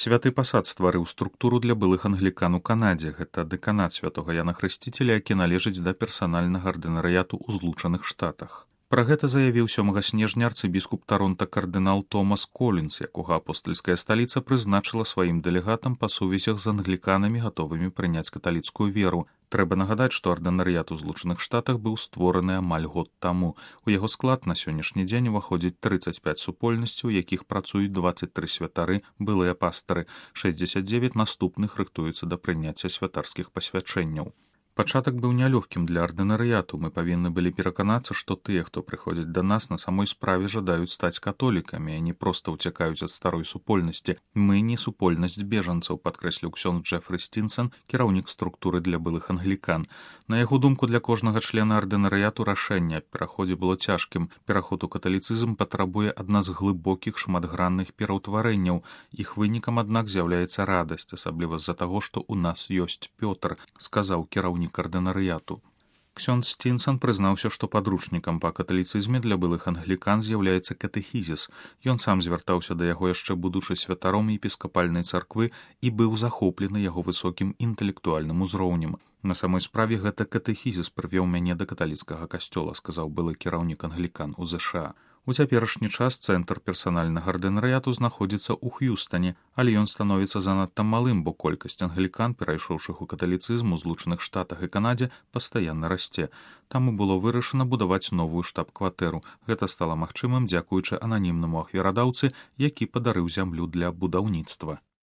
Святы пасад стварыў структуру для былых англікан у Канадзе. Гэта дэканат святога Яна Хрысціцеля, які належыць да персанальнага ардынарыяту ў Злучаных Штатах. Пра гэта заявіў 7 снежня арцыбіскуп Таронта кардынал Томас Колінс, якога апостальская сталіца прызначыла сваім дэлегатам па сувязях з англіканамі, гатовымі прыняць каталіцкую веру. Трэба нагадаць, што ардынарыят у Злучаных Штатах быў створаны амаль год таму. У яго склад на сённяшні дзень уваходзіць 35 супольнасцяў, у якіх працуюць 23 святары, былыя пастары, 69 наступных рыхтуюцца да прыняцця святарскіх пасвячэнняў. Пачатак быў нялёгкім для ардынарыяту. Мы павінны былі пераканацца, што тыя, хто прыходзяць да нас, на самой справе жадаюць стаць католікамі, а не проста ўцякаюць ад старой супольнасці. Мы не супольнасць бежанцаў, падкрэсліў ксёндз Джефры Стінсон, кіраўнік структуры для былых англікан. На яго думку, для кожнага члена ардынарыяту рашэнне аб пераходзе было цяжкім. Пераход у каталіцызм патрабуе адна з глыбокіх шматгранных пераўтварэнняў. Іх вынікам, аднак, з'яўляецца радасць, асабліва з-за таго, што ў нас ёсць Пётр, сказаў кіраўнік ардынарыяту. Ксёндз Стінсон прызнаўся, што падручнікам па каталіцызме для былых англікан з'яўляецца катэхізіс. Ён сам звяртаўся да яго яшчэ будучы святаром епіскапальнай царквы і быў захоплены яго высокім інтэлектуальным узроўнем. На самой справе гэта катэхізіс прывёў мяне да каталіцкага касцёла, сказаў былы кіраўнік англікан у ЗША. У цяперашні час цэнтр персанальнага ардынарыяту знаходзіцца ў Х'юстане, але ён становіцца занадта малым, бо колькасць англікан, перайшоўшых у каталіцызм у Злучаных Штатах і Канадзе, пастаянна расце. Таму было вырашана будаваць новую штаб-кватэру. Гэта стала магчымым дзякуючы ананімнаму ахвярадаўцы, які падарыў зямлю для будаўніцтва.